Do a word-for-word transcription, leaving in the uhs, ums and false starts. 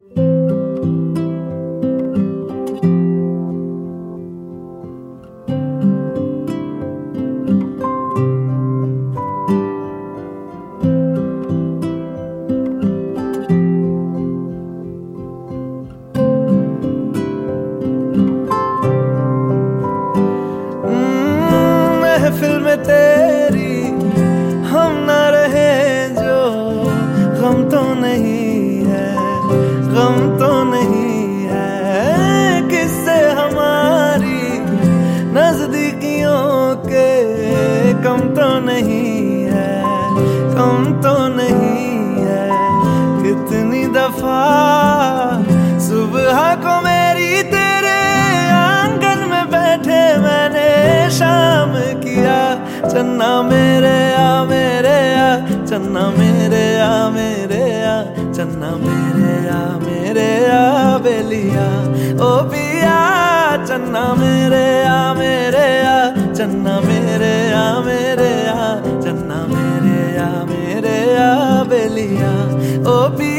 महफिल में तेरी हम ना रहे जो गम तो नहीं है, गम तो नहीं है। किससे हमारी नजदीकियों के कम तो नहीं है, कम तो नहीं है। कितनी दफा सुबह को मेरी तेरे आंगन में बैठे मैंने शाम किया। चन्ना मेरे आ मेरे आ, चन्ना मेरे आ मेरे आ, चन्ना मेरे आ मेरे आ बेलिया ओ पिया। चन्ना मेरे आ मेरे आ, चन्ना मेरे आ मेरे आ, चन्ना मेरे आ मेरे आ बेलिया ओ पिया।